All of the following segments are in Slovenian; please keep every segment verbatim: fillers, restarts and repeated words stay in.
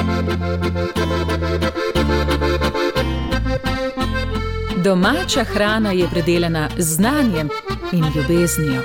Domača hrana je predelana z znanjem in ljubeznijo.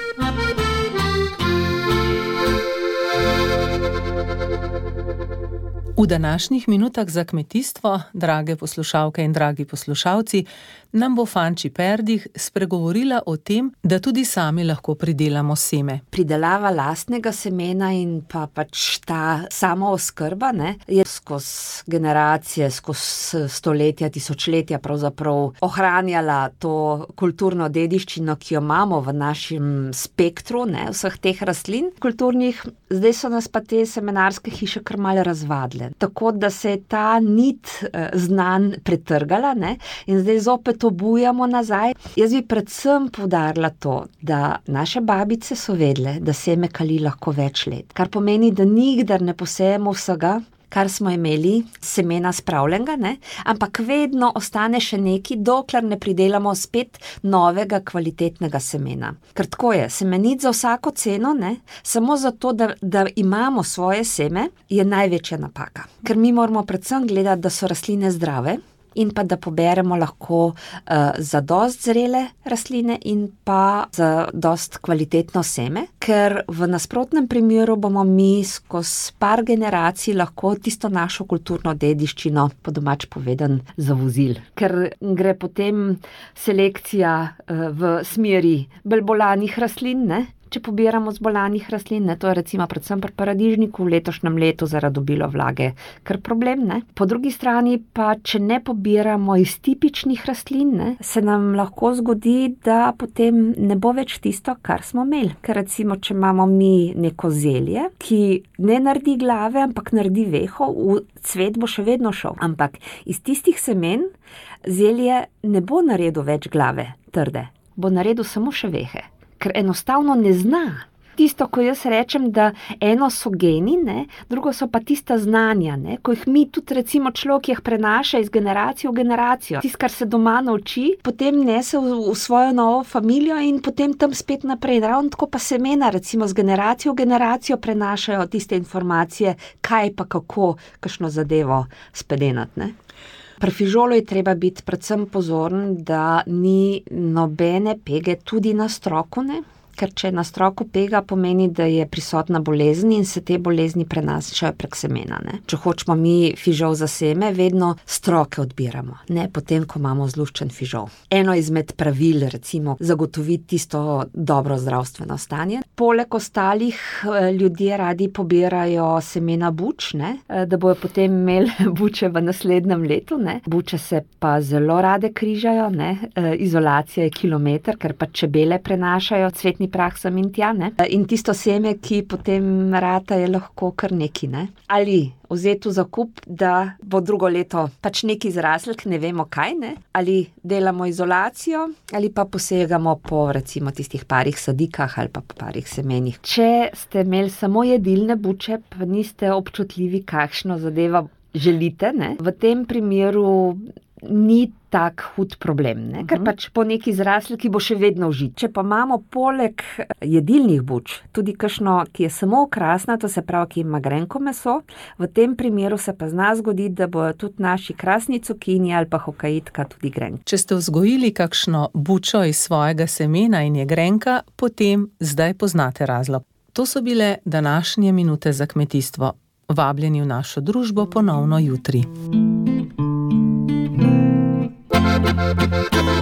V današnjih minutah za kmetijstvo, drage poslušalke in dragi poslušalci, nam bo Fanči Perdih spregovorila o tem, da tudi sami lahko pridelamo seme. Pridelava lastnega semena in pa pač ta samooskrba, ne, je skozi generacije, skozi stoletja, tisočletja pravzaprav ohranjala to kulturno dediščino, ki jo imamo v našem spektru, ne, vseh teh rastlin kulturnih. Zdaj so nas pa te semenarske hiše kar malo razvadile. Tako da se je ta nit eh, znanj pretrgala, ne, in zdaj zopet obujamo nazaj. Jaz bi predvsem poudarila to, da naše babice so vedle, da seme kali lahko več let. Kar pomeni, da nikdar ne posejemo vsega, kar smo imeli semena spravljenega, ne, ampak vedno ostane še neki, dokler ne pridelamo spet novega kvalitetnega semena. Ker tako je, semeniti za vsako ceno, ne, samo zato, da, da imamo svoje seme, je največja napaka. Ker mi moramo predvsem gledati, da so rastline zdrave, in pa da poberemo lahko uh, za dost zrele rastline in pa za dost kvalitetno seme, ker v nasprotnem primeru bomo mi skozi par generacij lahko tisto našo kulturno dediščino, po domač povedan, zavozili. Ker gre potem selekcija uh, v smeri bolj bolanih rastlin, ne? Če pobiramo z bolanih rastlin, ne, to je recimo predvsem pri paradižniku v letošnjem letu zaradi obilo vlage, kar problem, ne. Po drugi strani pa, če ne pobiramo iz tipičnih rastlin, ne, se nam lahko zgodi, da potem ne bo več tisto, kar smo imeli. Ker recimo, če imamo mi neko zelje, ki ne naredi glave, ampak naredi veho, v cvet bo še vedno šel. Ampak iz tistih semen zelje ne bo naredil več glave trde, bo naredil samo še vehe. Ker enostavno ne zna. Tisto, ko jaz rečem, da eno so geni, ne, drugo so pa tista znanja, ne, ko jih mi tudi recimo človek jih prenaša iz generacije v generacijo. Tisto, kar se doma nauči, potem nese v, v svojo novo familijo in potem tam spet naprej. Ravno tako pa semena recimo z generacijo v generacijo prenašajo tiste informacije, kaj pa kako, kakšno zadevo spedenati, ne. Pri fižolu je treba biti predvsem pozoren, da ni nobene pege tudi na stroku, ne? Ker če na stroku pega, pomeni, da je prisotna bolezen in se te bolezni prenašajo prek semena, ne. Če hočemo mi fižol za seme, vedno stroke odbiramo, ne, potem, ko imamo zluščen fižol. Eno izmed pravil, recimo, zagotoviti tisto dobro zdravstveno stanje. Poleg ostalih ljudje radi pobirajo semena buč, ne, da bojo potem imeli buče v naslednjem letu, ne. Buče se pa zelo rade križajo, ne, izolacija je kilometer, ker pa čebele prenašajo cvetni prah sem in tja, ne. In tisto seme, ki potem rata, je lahko kar neki, ne. Ali vzeti v zakup, da bo drugo leto pač neki zrasel, ne vemo kaj, ne. Ali delamo izolacijo, ali pa posegamo po recimo tistih parih sadikah ali pa po parih semenih. Če ste imeli samo jedilne buče, pa niste občutljivi, kakšno zadevo želite, ne. V tem primeru ni tak hud problem, ne? Ker pač po neki zrasli, ki bo še vedno užit. Če pa imamo poleg jedilnih buč tudi kakšno, ki je samo okrasna, to se pravi, ki ima grenko meso, v tem primeru se pa zna zgoditi, da bojo tudi naši krasni cukini ali pa hokaitka tudi grenki. Če ste vzgojili kakšno bučo iz svojega semena in je grenka, potem zdaj poznate razlog. To so bile današnje minute za kmetijstvo. Vabljeni v našo družbo ponovno jutri.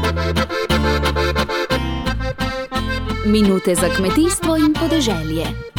Minute za kmetijstvo in podeželje.